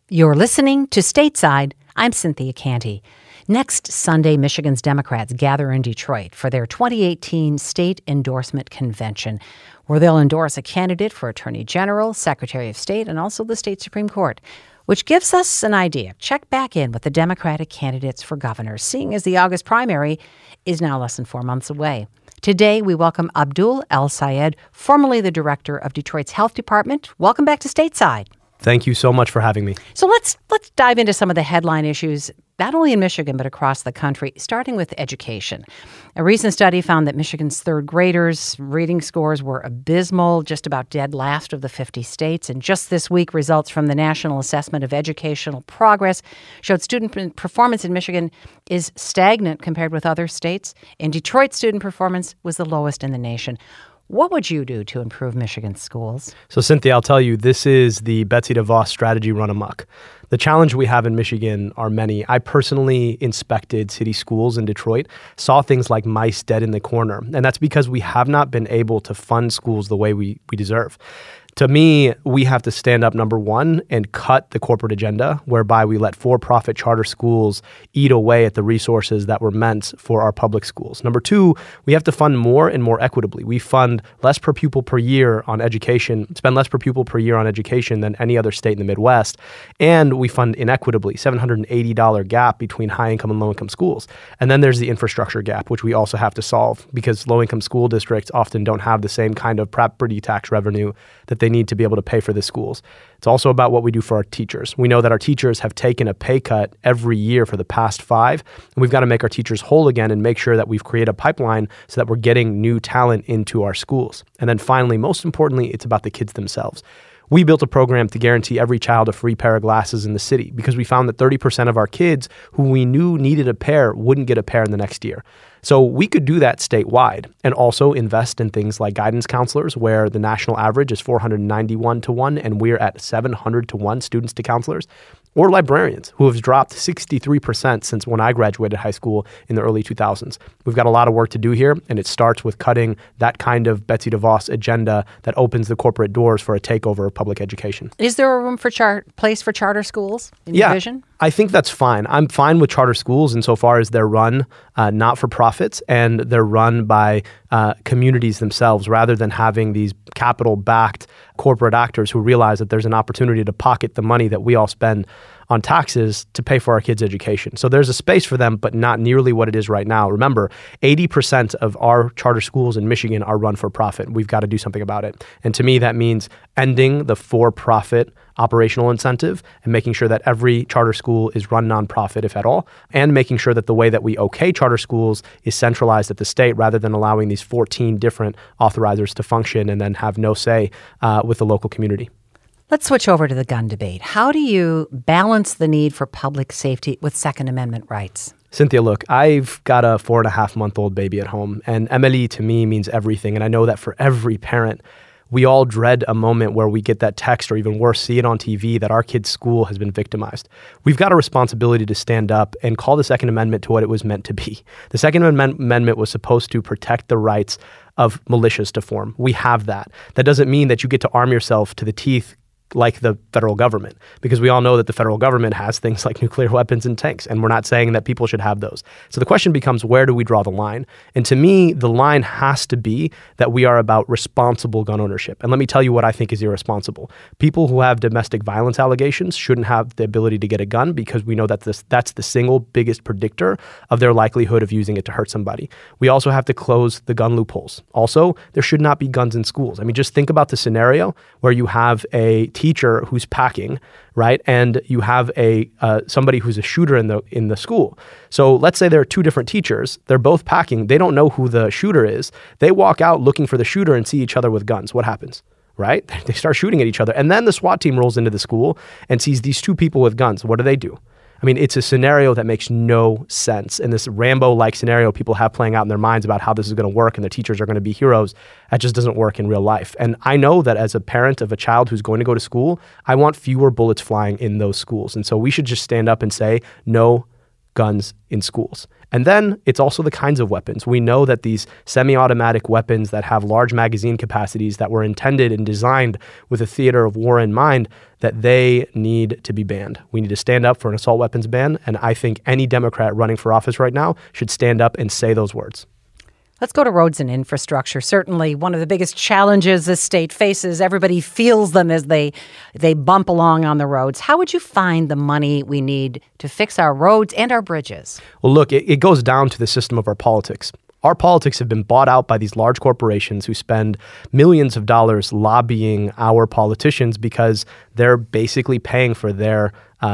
You're listening to Stateside. I'm Cynthia Canty. Next Sunday, Michigan's Democrats gather in Detroit for their 2018 State Endorsement Convention, where they'll endorse a candidate for Attorney General, Secretary of State, and also the state Supreme Court, which gives us an idea. Check back in with the Democratic candidates for governor, seeing as the August primary is now less than 4 months away. Today, we welcome Abdul El-Sayed, formerly the director of Detroit's Health Department. Welcome back to Stateside. Thank you so much for having me. So let's dive into some of the headline issues, not only in Michigan, but across the country, starting with education. A recent study found that Michigan's third graders' reading scores were abysmal, just about dead last of the 50 states. And just this week, results from the National Assessment of Educational Progress showed student performance in Michigan is stagnant compared with other states. In Detroit, student performance was the lowest in the nation. What would you do to improve Michigan's schools? So, Cynthia, I'll tell you, this is the Betsy DeVos strategy run amok. The challenge we have in Michigan are many. I personally inspected city schools in Detroit, saw things like mice dead in the corner, and that's because we have not been able to fund schools the way we deserve. To me, we have to stand up, number one, and cut the corporate agenda, whereby we let for-profit charter schools eat away at the resources that were meant for our public schools. Number two, we have to fund more and more equitably. We fund less per pupil per year on education, spend less per pupil per year on education than any other state in the Midwest. And we fund inequitably, $780 gap between high-income and low-income schools. And then there's the infrastructure gap, which we also have to solve because low-income school districts often don't have the same kind of property tax revenue that they need to be able to pay for the schools. It's also about what we do for our teachers. We know that our teachers have taken a pay cut every year for the past 5, and we've got to make our teachers whole again and make sure that we've created a pipeline so that we're getting new talent into our schools. And then finally, most importantly, it's about the kids themselves. We built a program to guarantee every child a free pair of glasses in the city because we found that 30% of our kids who we knew needed a pair wouldn't get a pair in the next year. So we could do that statewide and also invest in things like guidance counselors, where the national average is 491 to 1, and we're at 700 to 1 students to counselors. Or librarians, who have dropped 63% since when I graduated high school in the early 2000s. We've got a lot of work to do here, and it starts with cutting that kind of Betsy DeVos agenda that opens the corporate doors for a takeover of public education. Is there a room for place for charter schools in your vision? I think that's fine. I'm fine with charter schools insofar as they're run not for profits and they're run by communities themselves rather than having these capital-backed corporate actors who realize that there's an opportunity to pocket the money that we all spend on taxes to pay for our kids' education. So there's a space for them, but not nearly what it is right now. Remember, 80% of our charter schools in Michigan are run for profit. We've got to do something about it. And to me, that means ending the for-profit operational incentive and making sure that every charter school is run nonprofit, if at all, and making sure that the way that we okay charter schools is centralized at the state rather than allowing these 14 different authorizers to function and then have no say with the local community. Let's switch over to the gun debate. How do you balance the need for public safety with Second Amendment rights? Cynthia, look, I've got a 4.5-month-old baby at home, and Emily to me means everything. And I know that for every parent, we all dread a moment where we get that text or even worse, see it on TV that our kid's school has been victimized. We've got a responsibility to stand up and call the Second Amendment to what it was meant to be. The Second Amendment was supposed to protect the rights of militias to form. We have that. That doesn't mean that you get to arm yourself to the teeth like the federal government, because we all know that the federal government has things like nuclear weapons and tanks, and we're not saying that people should have those. So the question becomes, where do we draw the line? And to me, the line has to be that we are about responsible gun ownership. And let me tell you what I think is irresponsible. People who have domestic violence allegations shouldn't have the ability to get a gun because we know that that's the single biggest predictor of their likelihood of using it to hurt somebody. We also have to close the gun loopholes. Also, there should not be guns in schools. I mean, just think about the scenario where you have a teacher who's packing, right? And you have somebody who's a shooter in the school. So let's say there are 2 different teachers. They're both packing. They don't know who the shooter is. They walk out looking for the shooter and see each other with guns. What happens? Right? They start shooting at each other. And then the SWAT team rolls into the school and sees these 2 people with guns. What do? I mean, it's a scenario that makes no sense. And this Rambo-like scenario people have playing out in their minds about how this is going to work and the teachers are going to be heroes, that just doesn't work in real life. And I know that as a parent of a child who's going to go to school, I want fewer bullets flying in those schools. And so we should just stand up and say, no guns in schools. And then it's also the kinds of weapons. We know that these semi-automatic weapons that have large magazine capacities that were intended and designed with a theater of war in mind, that they need to be banned. We need to stand up for an assault weapons ban, and I think any Democrat running for office right now should stand up and say those words. Let's go to roads and infrastructure. Certainly one of the biggest challenges this state faces. Everybody feels them as they bump along on the roads. How would you find the money we need to fix our roads and our bridges? Well, look, it goes down to the system of our politics. Our politics have been bought out by these large corporations who spend millions of dollars lobbying our politicians because they're basically paying for their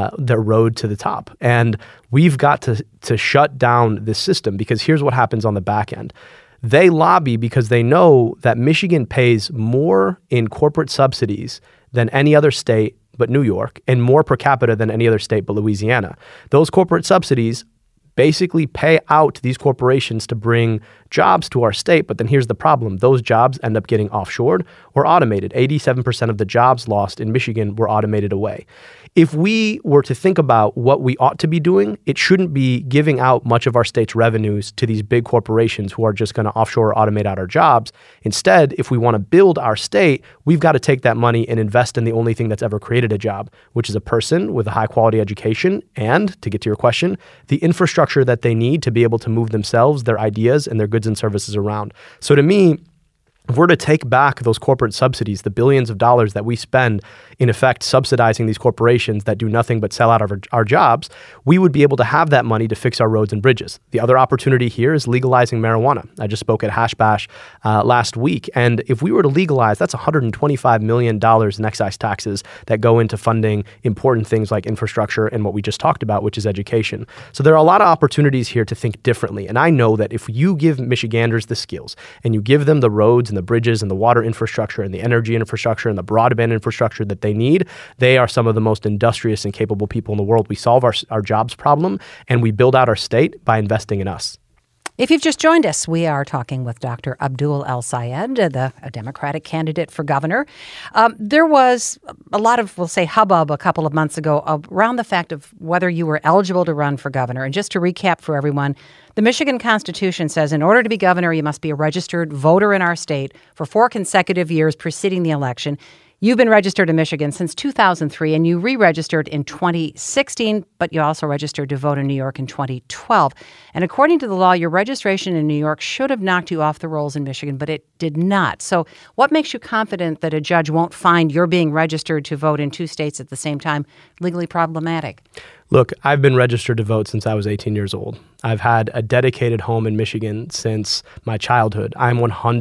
road to the top. And we've got to shut down this system, because here's what happens on the back end. They lobby because they know that Michigan pays more in corporate subsidies than any other state but New York, and more per capita than any other state but Louisiana. Those corporate subsidies basically pay out these corporations to bring jobs to our state. But then here's the problem. Those jobs end up getting offshored or automated. 87% of the jobs lost in Michigan were automated away. If we were to think about what we ought to be doing, it shouldn't be giving out much of our state's revenues to these big corporations who are just going to offshore or automate out our jobs. Instead, if we want to build our state, we've got to take that money and invest in the only thing that's ever created a job, which is a person with a high quality education and, to get to your question, the infrastructure that they need to be able to move themselves, their ideas, and their goods and services around. So to me, if we're to take back those corporate subsidies, the billions of dollars that we spend in effect subsidizing these corporations that do nothing but sell out of our jobs, we would be able to have that money to fix our roads and bridges. The other opportunity here is legalizing marijuana. I just spoke at Hash Bash last week, and if we were to legalize, that's $125 million in excise taxes that go into funding important things like infrastructure and what we just talked about, which is education. So there are a lot of opportunities here to think differently, and I know that if you give Michiganders the skills and you give them the roads and the bridges and the water infrastructure and the energy infrastructure and the broadband infrastructure that they need, they are some of the most industrious and capable people in the world. We solve our jobs problem, and we build out our state by investing in us. If you've just joined us, we are talking with Dr. Abdul El-Sayed, a Democratic candidate for governor. There was a lot of, we'll say, hubbub a couple of months ago around the fact of whether you were eligible to run for governor. And just to recap for everyone, the Michigan Constitution says in order to be governor, you must be a registered voter in our state for 4 consecutive years preceding the election. You've been registered in Michigan since 2003, and you re-registered in 2016, but you also registered to vote in New York in 2012. And according to the law, your registration in New York should have knocked you off the rolls in Michigan, but it did not. So what makes you confident that a judge won't find your being registered to vote in 2 states at the same time legally problematic? Look, I've been registered to vote since I was 18 years old. I've had a dedicated home in Michigan since my childhood. I'm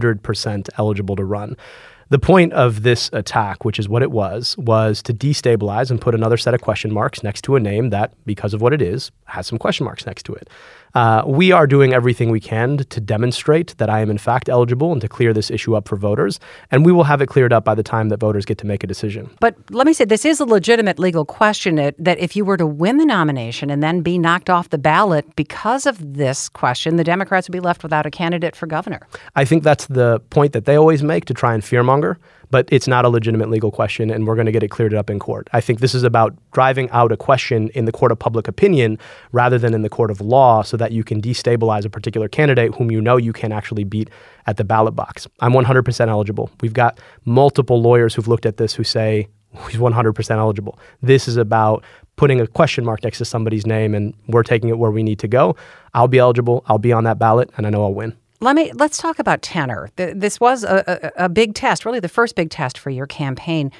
100% eligible to run. The point of this attack, which is what it was to destabilize and put another set of question marks next to a name that, because of what it is, has some question marks next to it. We are doing everything we can to demonstrate that I am in fact eligible and to clear this issue up for voters, and we will have it cleared up by the time that voters get to make a decision. But let me say, this is a legitimate legal question that if you were to win the nomination and then be knocked off the ballot because of this question, the Democrats would be left without a candidate for governor. I think that's the point that they always make to try and fearmonger, but it's not a legitimate legal question, and we're going to get it cleared up in court. I think this is about driving out a question in the court of public opinion rather than in the court of law, so that you can destabilize a particular candidate whom you know you can actually beat at the ballot box. I'm 100% eligible. We've got multiple lawyers who've looked at this who say he's 100% eligible. This is about putting a question mark next to somebody's name, and we're taking it where we need to go. I'll be eligible. I'll be on that ballot, and I know I'll win. Let's talk about tenor. This was a big test, really the first big test for your campaign.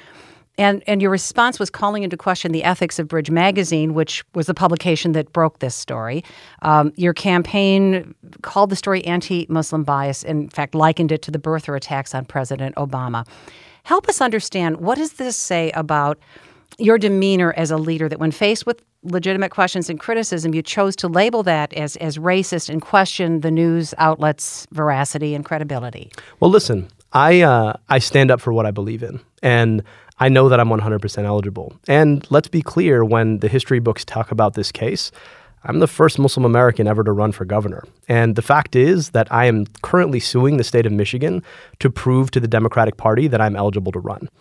And your response was calling into question the ethics of Bridge Magazine, which was the publication that broke this story. Your campaign called the story anti-Muslim bias, in fact, likened it to the birther attacks on President Obama. Help us understand, what does this say about your demeanor as a leader, that when faced with legitimate questions and criticism, you chose to label that as racist and question the news outlet's veracity and credibility? Well, listen, I stand up for what I believe in, and I know that I'm 100% eligible. And let's be clear, when the history books talk about this case, I'm the first Muslim American ever to run for governor. And the fact is that I am currently suing the state of Michigan to prove to the Democratic Party that I'm eligible to run.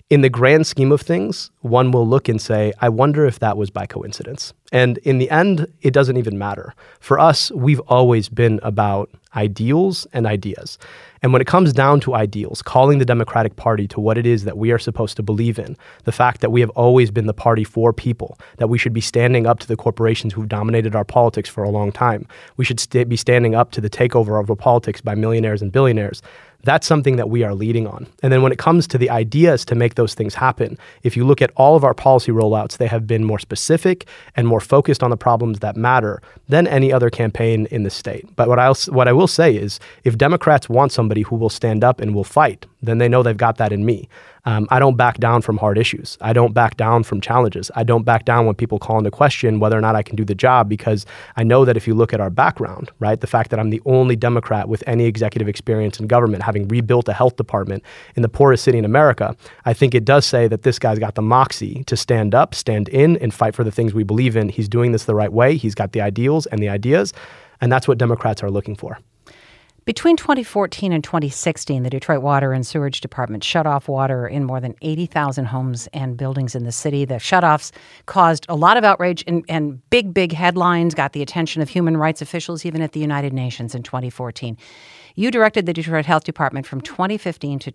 in the grand scheme of things, one will look and say, I wonder if that was by coincidence. And in the end, it doesn't even matter. For us, we've always been about ideals and ideas. And when it comes down to ideals, calling the Democratic Party to what it is that we are supposed to believe in, the fact that we have always been the party for people, that we should be standing up to the corporations who've dominated our politics for a long time, we should be standing up to the takeover of our politics by millionaires and billionaires, that's something that we are leading on. And then when it comes to the ideas to make those things happen, if you look at all of our policy rollouts, they have been more specific and more focused on the problems that matter than any other campaign in the state. But what I will say is, if Democrats want somebody who will stand up and will fight, then they know they've got that in me. I don't back down from hard issues. I don't back down from challenges. I don't back down when people call into question whether or not I can do the job, because I know that if you look at our background, right, the fact that I'm the only Democrat with any executive experience in government, having rebuilt a health department in the poorest city in America, I think it does say that this guy's got the moxie to stand up, stand in, and fight for the things we believe in. He's doing this the right way. He's got the ideals and the ideas, and that's what Democrats are looking for. Between 2014 and 2016, the Detroit Water and Sewerage Department shut off water in more than 80,000 homes and buildings in the city. The shutoffs caused a lot of outrage and big headlines, got the attention of human rights officials, even at the United Nations in 2014. You directed the Detroit Health Department from 2015 to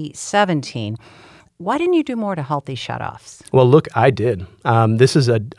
2017. Why didn't you do more to halt these shutoffs? Well, look, I did. This is a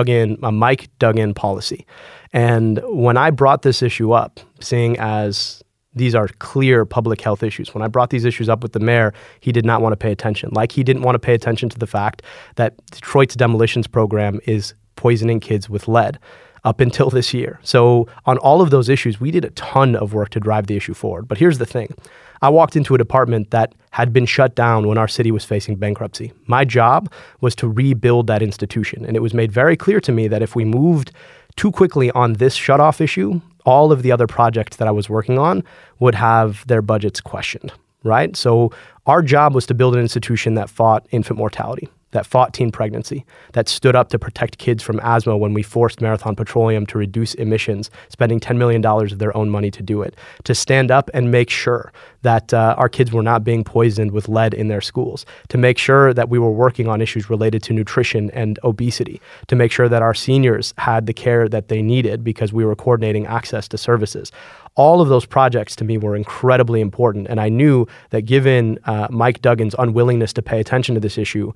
Mike dug-in policy. And when I brought this issue up, seeing as these are clear public health issues, when I brought these issues up with the mayor, he did not want to pay attention. Like he didn't want to pay attention to the fact that Detroit's demolitions program is poisoning kids with lead up until this year. So on all of those issues, we did a ton of work to drive the issue forward. But here's the thing. I walked into a department that had been shut down when our city was facing bankruptcy. My job was to rebuild that institution. And it was made very clear to me that if we moved too quickly on this shutoff issue, all of the other projects that I was working on would have their budgets questioned, right? So our job was to build an institution that fought infant mortality, that fought teen pregnancy, that stood up to protect kids from asthma when we forced Marathon Petroleum to reduce emissions, spending $10 million of their own money to do it, to stand up and make sure that our kids were not being poisoned with lead in their schools, to make sure that we were working on issues related to nutrition and obesity, to make sure that our seniors had the care that they needed because we were coordinating access to services. All of those projects to me were incredibly important. And I knew that given Mike Duggan's unwillingness to pay attention to this issue,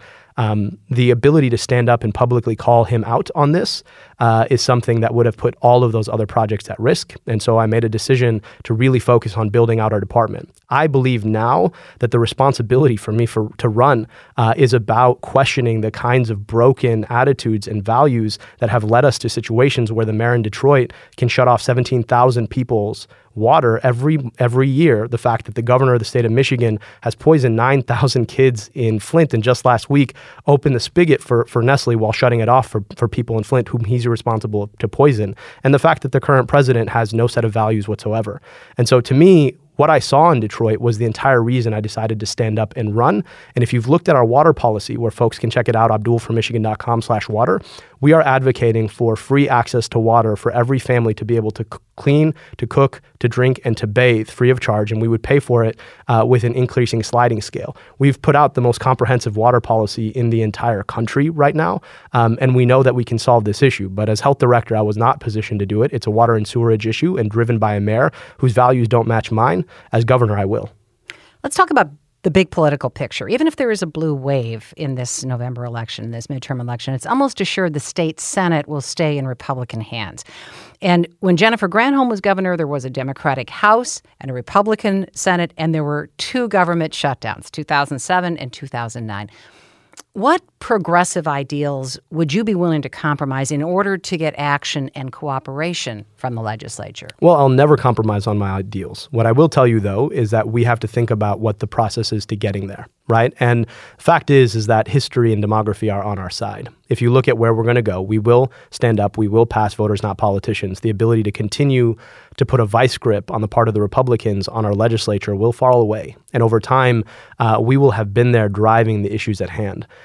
the ability to stand up and publicly call him out on this is something that would have put all of those other projects at risk. And so I made a decision to really focus on building out our department. I believe now that the responsibility for me to run is about questioning the kinds of broken attitudes and values that have led us to situations where the mayor in Detroit can shut off 17,000 people's water every year. The fact that the governor of the state of Michigan has poisoned 9,000 kids in Flint, and just last week opened the spigot for Nestle while shutting it off for people in Flint whom he's responsible to poison. And the fact that the current president has no set of values whatsoever. And so to me, what I saw in Detroit was the entire reason I decided to stand up and run. And if you've looked at our water policy, where folks can check it out, abdulformichigan.com/water, we are advocating for free access to water for every family to be able to clean, to cook, to drink, and to bathe free of charge. And we would pay for it with an increasing sliding scale. We've put out the most comprehensive water policy in the entire country right now. And we know that we can solve this issue. But as health director, I was not positioned to do it. It's a water and sewerage issue and driven by a mayor whose values don't match mine. As governor, I will. Let's talk about the big political picture. Even if there is a blue wave in this November election, this midterm election, it's almost assured the state Senate will stay in Republican hands. And when Jennifer Granholm was governor, there was a Democratic House and a Republican Senate, and there were two government shutdowns, 2007 and 2009. What progressive ideals would you be willing to compromise in order to get action and cooperation from the legislature? Well, I'll never compromise on my ideals. What I will tell you, though, is that we have to think about what the process is to getting there, right? And the fact is that history and demography are on our side. If you look at where we're going to go, we will stand up, we will pass voters, not politicians. The ability to continue to put a vice grip on the part of the Republicans on our legislature will fall away. And over time, we will have been there driving the issues at hand.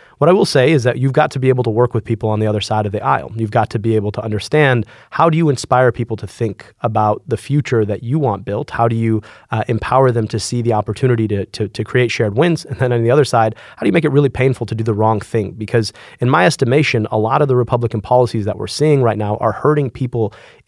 What I will say is that you've got to be able to work with people on the other side of the aisle. You've got to be able to understand, how do you inspire people to think about the future that you want built? How do you empower them to see the opportunity to create shared wins? And then on the other side, how do you make it really painful to do the wrong thing? Because in my estimation, a lot of the Republican policies that we're seeing right now are hurting people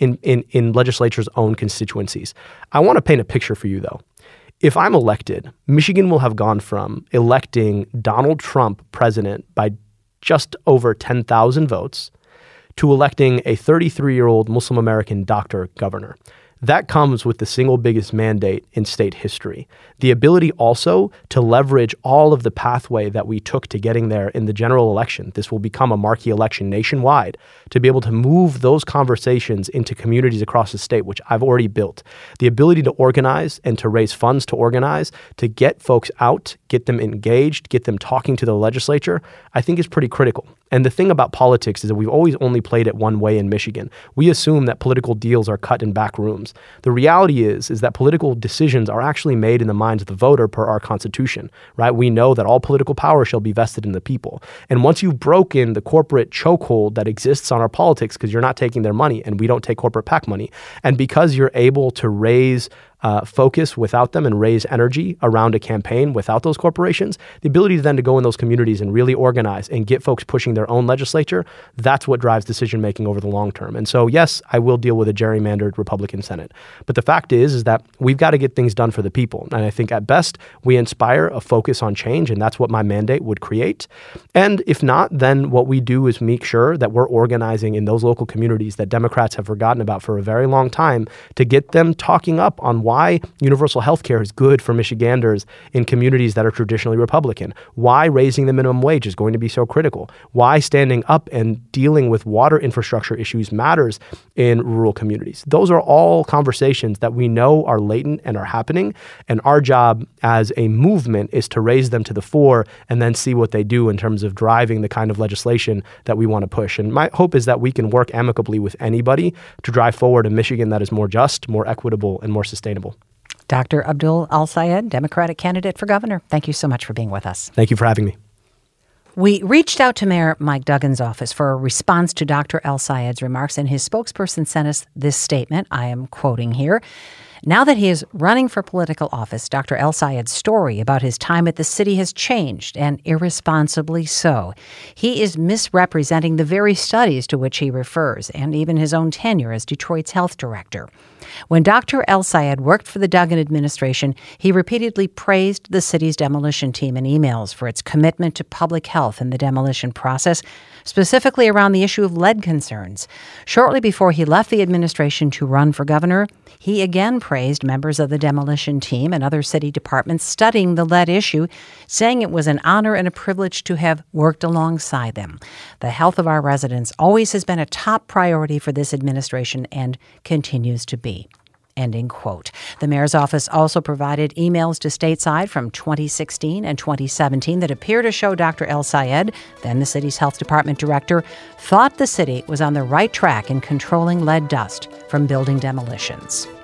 in legislature's own constituencies. I want to paint a picture for you, though. If I'm elected, Michigan will have gone from electing Donald Trump president by just over 10,000 votes to electing a 33-year-old Muslim American doctor governor. That comes with the single biggest mandate in state history. The ability also to leverage all of the pathway that we took to getting there in the general election. This will become a marquee election nationwide, to be able to move those conversations into communities across the state, which I've already built. The ability to organize and to raise funds to organize, to get folks out, get them engaged, get them talking to the legislature, I think is pretty critical. And the thing about politics is that we've always only played it one way in Michigan. We assume that political deals are cut in back rooms. The reality is that political decisions are actually made in the minds of the voter per our Constitution, right? We know that all political power shall be vested in the people. And once you've broken the corporate chokehold that exists on our politics, because you're not taking their money and we don't take corporate PAC money, and because you're able to raise focus without them and raise energy around a campaign without those corporations, the ability then to go in those communities and really organize and get folks pushing their own legislature, that's what drives decision making over the long term. And so, yes, I will deal with a gerrymandered Republican Senate. But the fact is that we've got to get things done for the people. And I think at best, we inspire a focus on change, and that's what my mandate would create. And if not, then what we do is make sure that we're organizing in those local communities that Democrats have forgotten about for a very long time, to get them talking up on why universal health care is good for Michiganders in communities that are traditionally Republican, why raising the minimum wage is going to be so critical, why standing up and dealing with water infrastructure issues matters in rural communities. Those are all conversations that we know are latent and are happening, and our job as a movement is to raise them to the fore and then see what they do in terms of driving the kind of legislation that we want to push. And my hope is that we can work amicably with anybody to drive forward a Michigan that is more just, more equitable, and more sustainable. Dr. Abdul El-Sayed, Democratic candidate for governor, thank you so much for being with us. Thank you for having me. We reached out to Mayor Mike Duggan's office for a response to Dr. El-Sayed's remarks, and his spokesperson sent us this statement. I am quoting here. Now that he is running for political office, Dr. El-Sayed's story about his time at the city has changed, and irresponsibly so. He is misrepresenting the very studies to which he refers, and even his own tenure as Detroit's health director. When Dr. El-Sayed worked for the Duggan administration, he repeatedly praised the city's demolition team in emails for its commitment to public health in the demolition process, specifically around the issue of lead concerns. Shortly before he left the administration to run for governor, he again praised members of the demolition team and other city departments studying the lead issue, saying it was an honor and a privilege to have worked alongside them. The health of our residents always has been a top priority for this administration and continues to be. Ending quote. The mayor's office also provided emails to Stateside from 2016 and 2017 that appear to show Dr. El-Sayed, then the city's health department director, thought the city was on the right track in controlling lead dust from building demolitions.